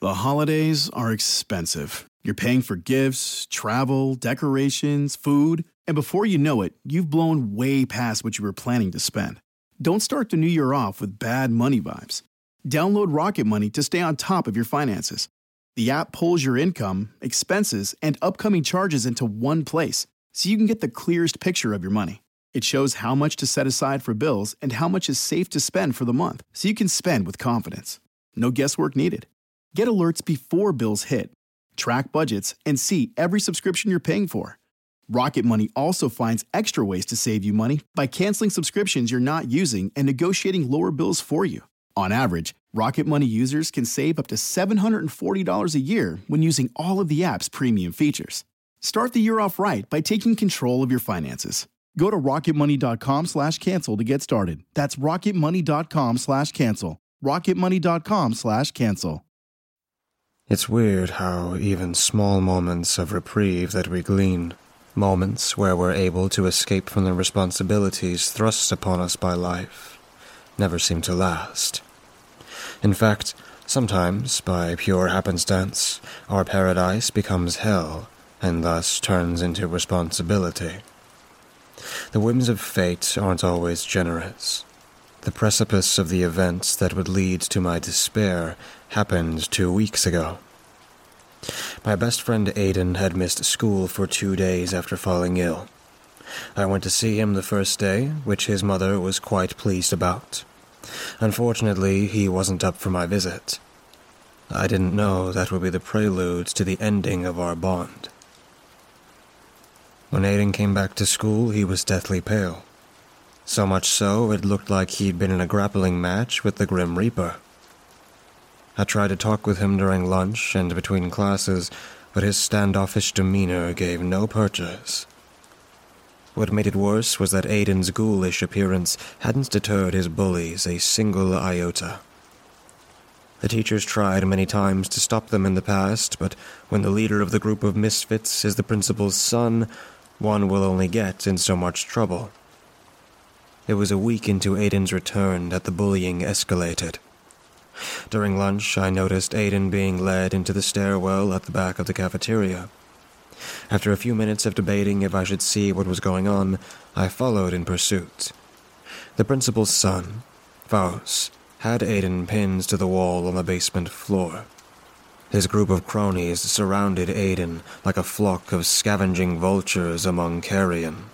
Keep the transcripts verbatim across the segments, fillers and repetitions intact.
The holidays are expensive. You're paying for gifts, travel, decorations, food, and before you know it, you've blown way past what you were planning to spend. Don't start the new year off with bad money vibes. Download Rocket Money to stay on top of your finances. The app pulls your income, expenses, and upcoming charges into one place, so you can get the clearest picture of your money. It shows how much to set aside for bills and how much is safe to spend for the month, so you can spend with confidence. No guesswork needed. Get alerts before bills hit. Track budgets and see every subscription you're paying for. Rocket Money also finds extra ways to save you money by canceling subscriptions you're not using and negotiating lower bills for you. On average, Rocket Money users can save up to seven hundred forty dollars a year when using all of the app's premium features. Start the year off right by taking control of your finances. Go to rocketmoney.com slash cancel to get started. That's rocketmoney.com slash cancel. rocketmoney.com slash cancel. It's weird how even small moments of reprieve that we glean, moments where we're able to escape from the responsibilities thrust upon us by life, never seem to last. In fact, sometimes, by pure happenstance, our paradise becomes hell, and thus turns into responsibility. The whims of fate aren't always generous. The precipice of the events that would lead to my despair happened two weeks ago. My best friend Aiden had missed school for two days after falling ill. I went to see him the first day, which his mother was quite pleased about. Unfortunately, he wasn't up for my visit. I didn't know that would be the prelude to the ending of our bond. When Aiden came back to school, he was deathly pale. So much so, it looked like he'd been in a grappling match with the Grim Reaper. I tried to talk with him during lunch and between classes, but his standoffish demeanor gave no purchase. What made it worse was that Aiden's ghoulish appearance hadn't deterred his bullies a single iota. The teachers tried many times to stop them in the past, but when the leader of the group of misfits is the principal's son, one will only get in so much trouble. It was a week into Aiden's return that the bullying escalated. During lunch, I noticed Aiden being led into the stairwell at the back of the cafeteria. After a few minutes of debating if I should see what was going on, I followed in pursuit. The principal's son, Faust, had Aiden pinned to the wall on the basement floor. His group of cronies surrounded Aiden like a flock of scavenging vultures among carrion.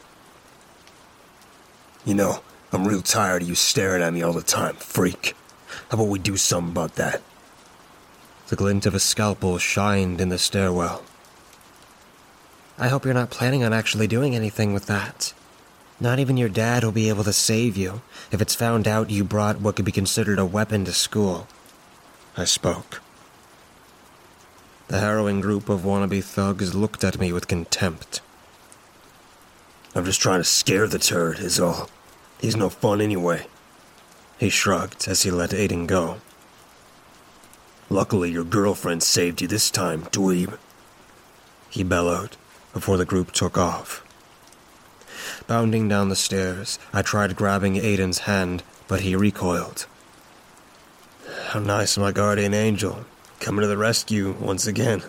You know, I'm real tired of you staring at me all the time, freak. How about we do something about that? The glint of a scalpel shined in the stairwell. I hope you're not planning on actually doing anything with that. Not even your dad will be able to save you if it's found out you brought what could be considered a weapon to school. I spoke. The harrowing group of wannabe thugs looked at me with contempt. I'm just trying to scare the turd, is all. He's no fun anyway. He shrugged as he let Aiden go. Luckily, your girlfriend saved you this time, dweeb. He bellowed before the group took off. Bounding down the stairs, I tried grabbing Aiden's hand, but he recoiled. How nice, my guardian angel, coming to the rescue once again.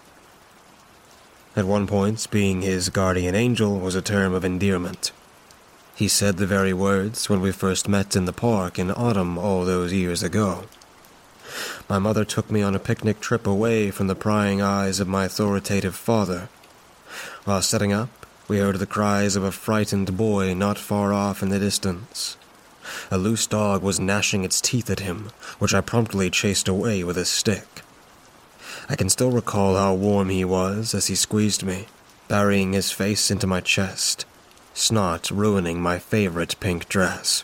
At one point, being his guardian angel was a term of endearment. He said the very words when we first met in the park in autumn all those years ago. My mother took me on a picnic trip away from the prying eyes of my authoritative father. While setting up, we heard the cries of a frightened boy not far off in the distance. A loose dog was gnashing its teeth at him, which I promptly chased away with a stick. I can still recall how warm he was as he squeezed me, burying his face into my chest, snot ruining my favorite pink dress.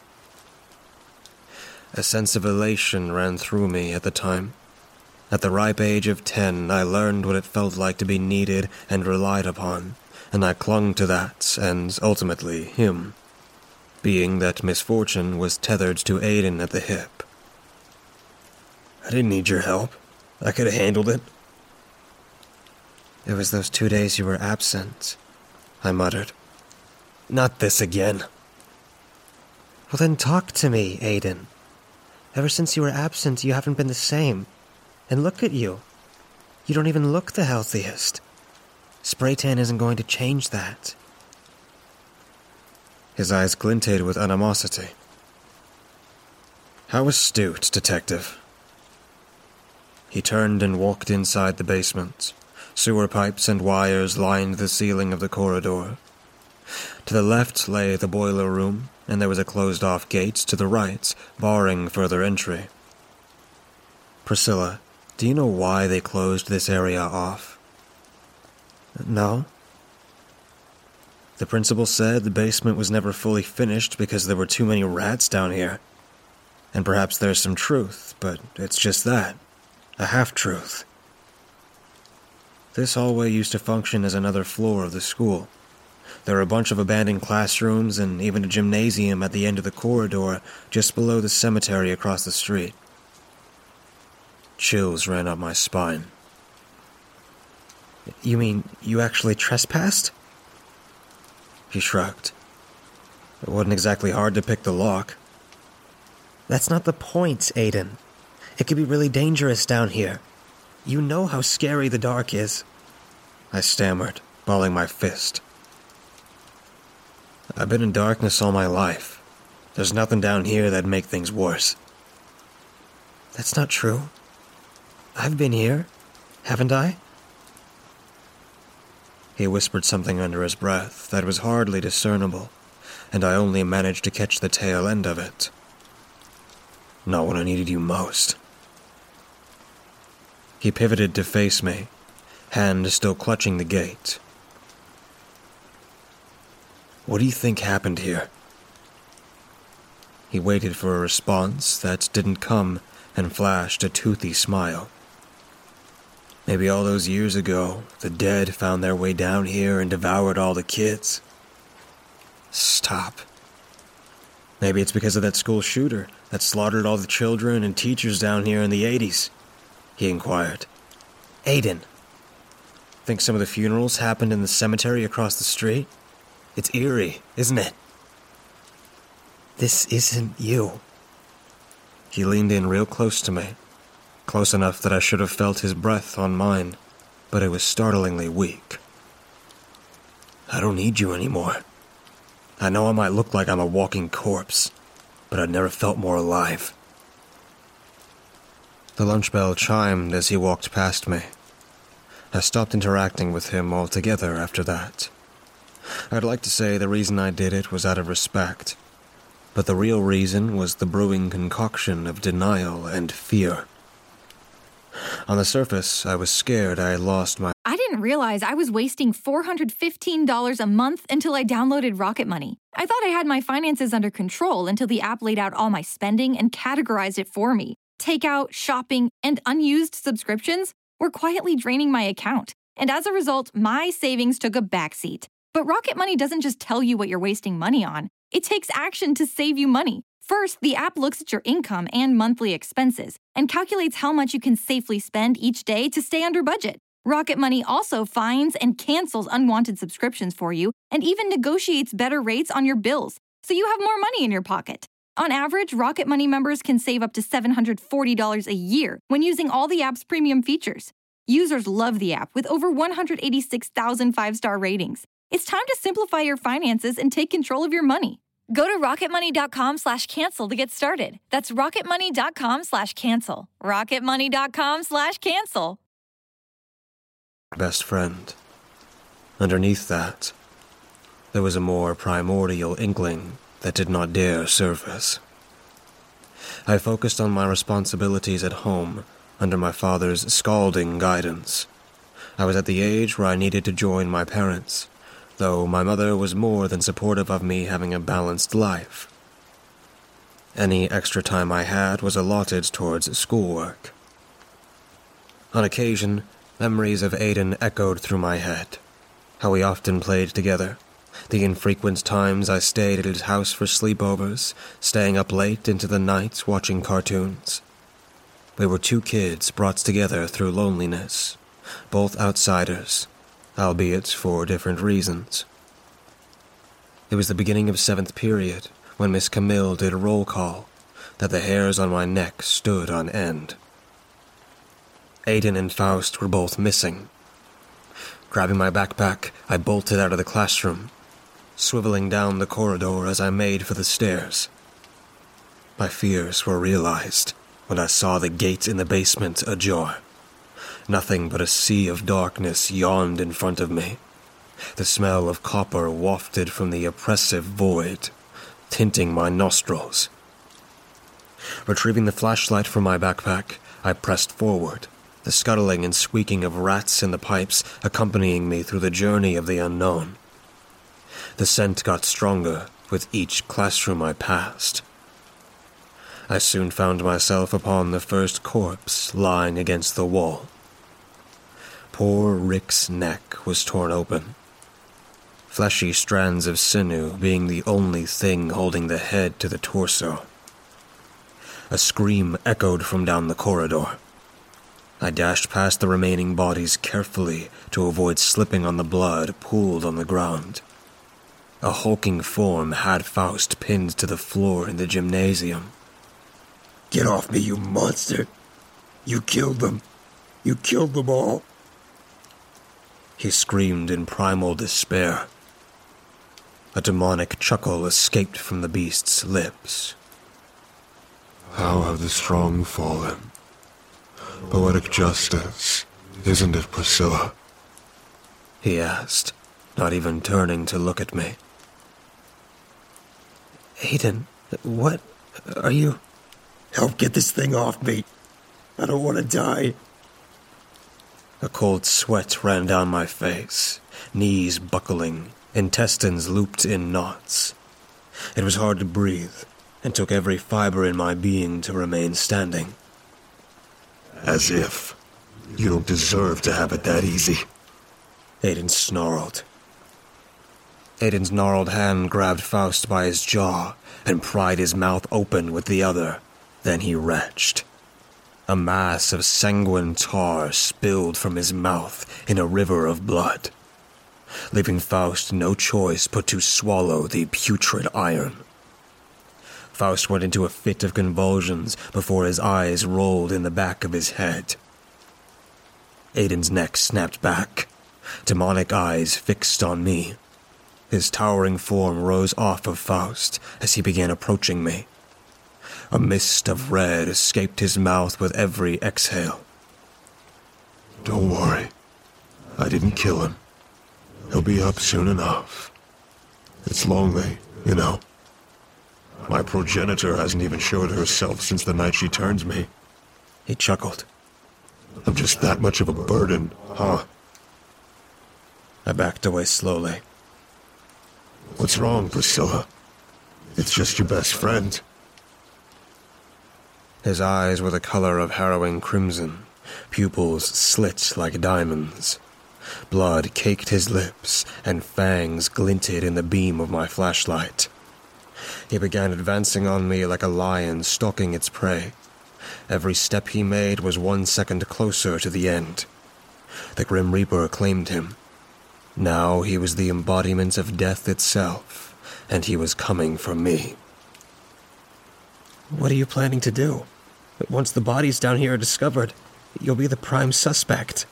A sense of elation ran through me at the time. At the ripe age of ten, I learned what it felt like to be needed and relied upon, and I clung to that, and ultimately him, being that misfortune was tethered to Aiden at the hip. I didn't need your help. I could have handled it. It was those two days you were absent, I muttered. Not this again. Well then talk to me, Aiden. Ever since you were absent, you haven't been the same. And look at you. You don't even look the healthiest. Spray tan isn't going to change that. His eyes glinted with animosity. How astute, Detective. He turned and walked inside the basement. Sewer pipes and wires lined the ceiling of the corridor. To the left lay the boiler room, and there was a closed-off gate to the right, barring further entry. Priscilla, do you know why they closed this area off? No. The principal said the basement was never fully finished because there were too many rats down here. And perhaps there's some truth, but it's just that. A half-truth. This hallway used to function as another floor of the school. There were a bunch of abandoned classrooms and even a gymnasium at the end of the corridor just below the cemetery across the street. Chills ran up my spine. You mean you actually trespassed? He shrugged. It wasn't exactly hard to pick the lock. That's not the point, Aiden. It could be really dangerous down here. You know how scary the dark is. I stammered, balling my fist. I've been in darkness all my life. There's nothing down here that'd make things worse. That's not true. I've been here, haven't I? He whispered something under his breath that was hardly discernible, and I only managed to catch the tail end of it. Not when I needed you most. He pivoted to face me, hand still clutching the gate. What do you think happened here? He waited for a response that didn't come and flashed a toothy smile. Maybe all those years ago, the dead found their way down here and devoured all the kids. Stop. Maybe it's because of that school shooter that slaughtered all the children and teachers down here in the eighties, he inquired. Aiden. Think some of the funerals happened in the cemetery across the street? It's eerie, isn't it? This isn't you. He leaned in real close to me, close enough that I should have felt his breath on mine, but it was startlingly weak. I don't need you anymore. I know I might look like I'm a walking corpse, but I'd never felt more alive. The lunch bell chimed as he walked past me. I stopped interacting with him altogether after that. I'd like to say the reason I did it was out of respect, but the real reason was the brewing concoction of denial and fear. On the surface, I was scared I had lost my... I didn't realize I was wasting four hundred fifteen dollars a month until I downloaded Rocket Money. I thought I had my finances under control until the app laid out all my spending and categorized it for me. Takeout, shopping, and unused subscriptions were quietly draining my account, and as a result, my savings took a backseat. But Rocket Money doesn't just tell you what you're wasting money on. It takes action to save you money. First, the app looks at your income and monthly expenses and calculates how much you can safely spend each day to stay under budget. Rocket Money also finds and cancels unwanted subscriptions for you and even negotiates better rates on your bills, so you have more money in your pocket. On average, Rocket Money members can save up to seven hundred forty dollars a year when using all the app's premium features. Users love the app with over one hundred eighty-six thousand five-star ratings. It's time to simplify your finances and take control of your money. Go to rocketmoney.com slash cancel to get started. That's rocketmoney.com slash cancel. rocketmoney.com slash cancel. Best friend. Underneath that, there was a more primordial inkling that did not dare surface. I focused on my responsibilities at home under my father's scalding guidance. I was at the age where I needed to join my parents, though my mother was more than supportive of me having a balanced life. Any extra time I had was allotted towards schoolwork. On occasion, memories of Aiden echoed through my head. How we often played together, the infrequent times I stayed at his house for sleepovers, staying up late into the night watching cartoons. We were two kids brought together through loneliness, both outsiders, albeit for different reasons. It was the beginning of seventh period, when Miss Camille did a roll call, that the hairs on my neck stood on end. Aiden and Faust were both missing. Grabbing my backpack, I bolted out of the classroom, swiveling down the corridor as I made for the stairs. My fears were realized when I saw the gate in the basement ajar. Nothing but a sea of darkness yawned in front of me. The smell of copper wafted from the oppressive void, tinting my nostrils. Retrieving the flashlight from my backpack, I pressed forward, the scuttling and squeaking of rats in the pipes accompanying me through the journey of the unknown. The scent got stronger with each classroom I passed. I soon found myself upon the first corpse lying against the wall. Poor Rick's neck was torn open, fleshy strands of sinew being the only thing holding the head to the torso. A scream echoed from down the corridor. I dashed past the remaining bodies carefully to avoid slipping on the blood pooled on the ground. A hulking form had Faust pinned to the floor in the gymnasium. Get off me, you monster! You killed them! You killed them all! He screamed in primal despair. A demonic chuckle escaped from the beast's lips. How have the strong fallen? Poetic justice, isn't it, Priscilla? He asked, not even turning to look at me. Aiden, what are you... Help get this thing off me. I don't want to die. A cold sweat ran down my face, knees buckling, intestines looped in knots. It was hard to breathe, and took every fiber in my being to remain standing. As if. You don't deserve to have it that easy. Aiden snarled. Aiden's gnarled hand grabbed Faust by his jaw and pried his mouth open with the other. Then he retched. A mass of sanguine tar spilled from his mouth in a river of blood, leaving Faust no choice but to swallow the putrid iron. Faust went into a fit of convulsions before his eyes rolled in the back of his head. Aiden's neck snapped back, demonic eyes fixed on me. His towering form rose off of Faust as he began approaching me. A mist of red escaped his mouth with every exhale. Don't worry. I didn't kill him. He'll be up soon enough. It's lonely, you know. My progenitor hasn't even showed herself since the night she turned me. He chuckled. I'm just that much of a burden, huh? I backed away slowly. What's wrong, Priscilla? It's just your best friend. His eyes were the color of harrowing crimson, pupils slit like diamonds. Blood caked his lips, and fangs glinted in the beam of my flashlight. He began advancing on me like a lion stalking its prey. Every step he made was one second closer to the end. The Grim Reaper claimed him. Now he was the embodiment of death itself, and he was coming for me. What are you planning to do? Once the bodies down here are discovered, you'll be the prime suspect.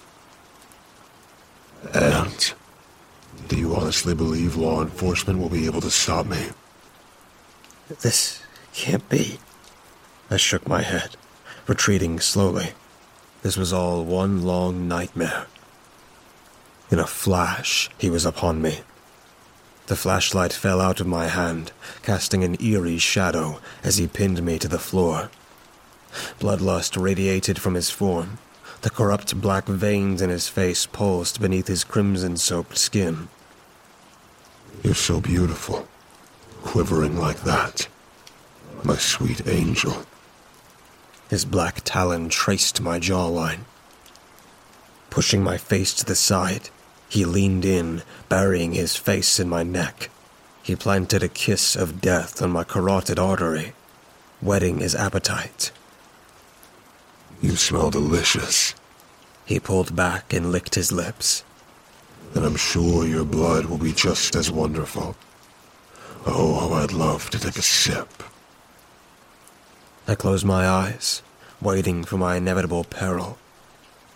And do you honestly believe law enforcement will be able to stop me? This can't be. I shook my head, retreating slowly. This was all one long nightmare. In a flash, he was upon me. The flashlight fell out of my hand, casting an eerie shadow as he pinned me to the floor. Bloodlust radiated from his form. The corrupt black veins in his face pulsed beneath his crimson-soaked skin. You're so beautiful, quivering like that. My sweet angel. His black talon traced my jawline. Pushing my face to the side, he leaned in, burying his face in my neck. He planted a kiss of death on my carotid artery, whetting his appetite. You smell delicious. He pulled back and licked his lips. And I'm sure your blood will be just as wonderful. Oh, how I'd love to take a sip. I closed my eyes, waiting for my inevitable peril.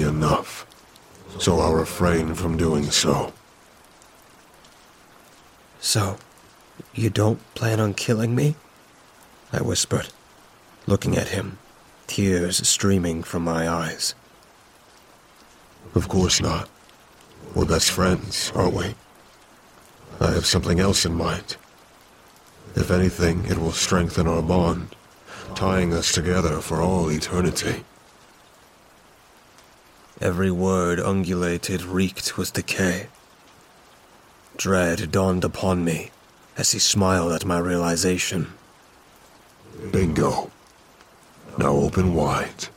enough, so I'll refrain from doing so. So, you don't plan on killing me? I whispered, looking at him, tears streaming from my eyes. Of course not. We're best friends, aren't we? I have something else in mind. If anything, it will strengthen our bond, tying us together for all eternity. Every word undulated reeked with decay. Dread dawned upon me as he smiled at my realization. Bingo. Now open wide.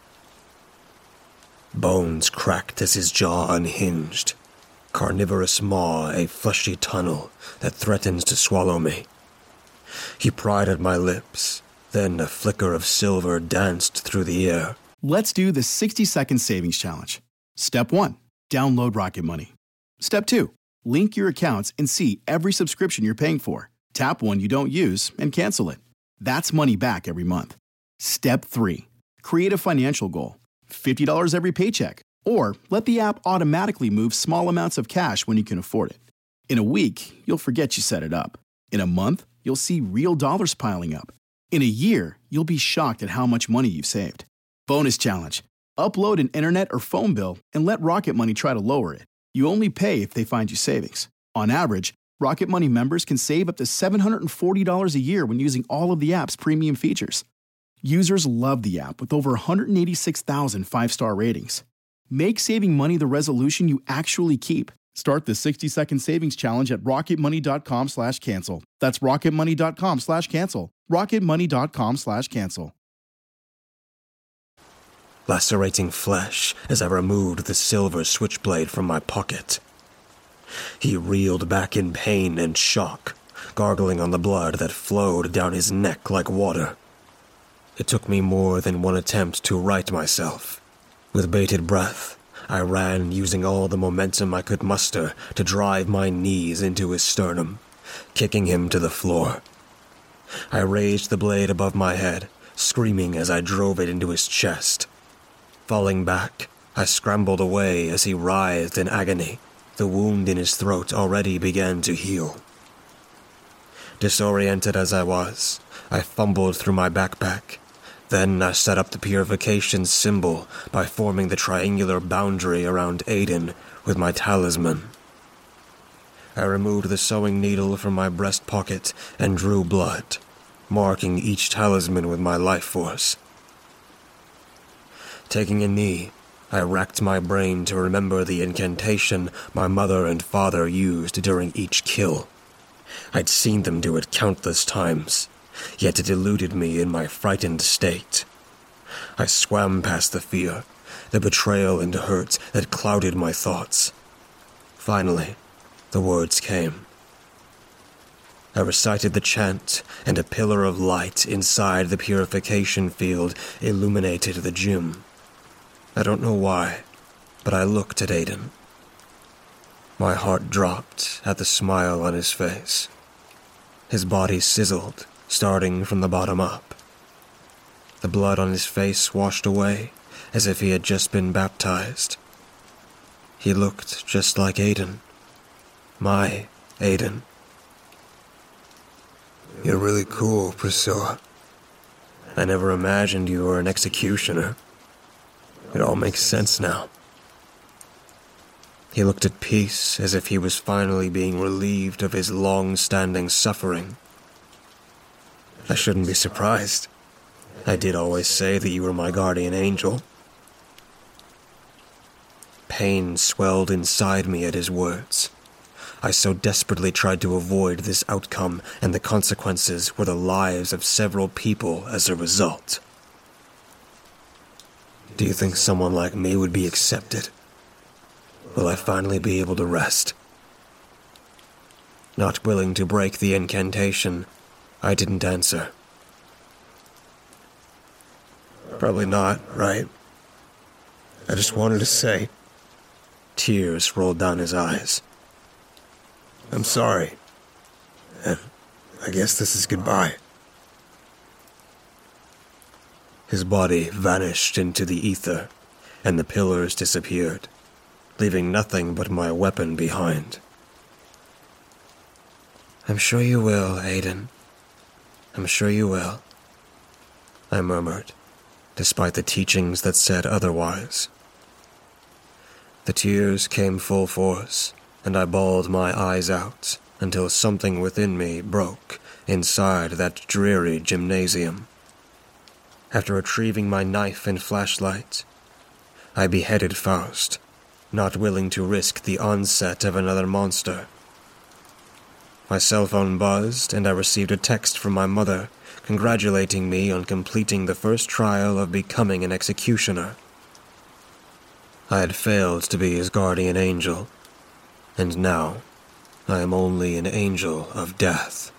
Bones cracked as his jaw unhinged. Carnivorous maw a fleshy tunnel that threatens to swallow me. He pried at my lips, then a flicker of silver danced through the air. Let's do the sixty second savings challenge. Step one, download Rocket Money. Step two, link your accounts and see every subscription you're paying for. Tap one you don't use and cancel it. That's money back every month. Step three, create a financial goal. fifty dollars every paycheck. Or let the app automatically move small amounts of cash when you can afford it. In a week, you'll forget you set it up. In a month, you'll see real dollars piling up. In a year, you'll be shocked at how much money you've saved. Bonus challenge. Upload an internet or phone bill and let Rocket Money try to lower it. You only pay if they find you savings. On average, Rocket Money members can save up to seven hundred forty dollars a year when using all of the app's premium features. Users love the app with over one hundred eighty-six thousand five-star ratings. Make saving money the resolution you actually keep. Start the sixty second savings challenge at rocketmoney.com slash cancel. That's rocketmoney.com slash cancel. rocketmoney.com slash cancel. Lacerating flesh as I removed the silver switchblade from my pocket. He reeled back in pain and shock, gargling on the blood that flowed down his neck like water. It took me more than one attempt to right myself. With bated breath, I ran using all the momentum I could muster to drive my knees into his sternum, kicking him to the floor. I raised the blade above my head, screaming as I drove it into his chest. Falling back, I scrambled away as he writhed in agony. The wound in his throat already began to heal. Disoriented as I was, I fumbled through my backpack. Then I set up the purification symbol by forming the triangular boundary around Aiden with my talisman. I removed the sewing needle from my breast pocket and drew blood, marking each talisman with my life force. Taking a knee, I racked my brain to remember the incantation my mother and father used during each kill. I'd seen them do it countless times. Yet it eluded me in my frightened state. I swam past the fear, the betrayal and hurt that clouded my thoughts. Finally, the words came. I recited the chant, and a pillar of light inside the purification field illuminated the gym. I don't know why, but I looked at Aiden. My heart dropped at the smile on his face. His body sizzled, starting from the bottom up. The blood on his face washed away, as if he had just been baptized. He looked just like Aiden. My Aiden. You're really cool, Priscilla. I never imagined you were an executioner. It all makes sense now. He looked at peace, as if he was finally being relieved of his long-standing suffering. I shouldn't be surprised. I did always say that you were my guardian angel. Pain swelled inside me at his words. I so desperately tried to avoid this outcome, and the consequences were the lives of several people as a result. Do you think someone like me would be accepted? Will I finally be able to rest? Not willing to break the incantation, I didn't answer. Probably not, right? I just wanted to say. Tears rolled down his eyes. I'm sorry. And I guess this is goodbye. His body vanished into the ether, and the pillars disappeared, leaving nothing but my weapon behind. I'm sure you will, Aiden. I'm sure you will, I murmured, despite the teachings that said otherwise. The tears came full force, and I bawled my eyes out until something within me broke inside that dreary gymnasium. After retrieving my knife and flashlight, I beheaded Faust, not willing to risk the onset of another monster. My cell phone buzzed, and I received a text from my mother congratulating me on completing the first trial of becoming an executioner. I had failed to be his guardian angel, and now I am only an angel of death.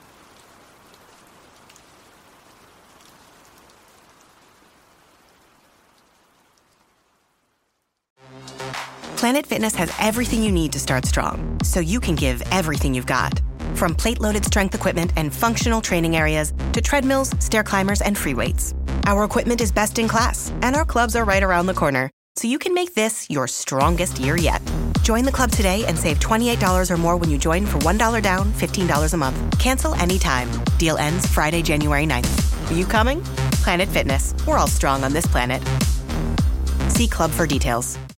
Planet Fitness has everything you need to start strong, so you can give everything you've got. From plate-loaded strength equipment and functional training areas to treadmills, stair climbers, and free weights. Our equipment is best in class, and our clubs are right around the corner, so you can make this your strongest year yet. Join the club today and save twenty-eight dollars or more when you join for one dollar down, fifteen dollars a month. Cancel anytime. Deal ends Friday, January ninth. Are you coming? Planet Fitness. We're all strong on this planet. See club for details.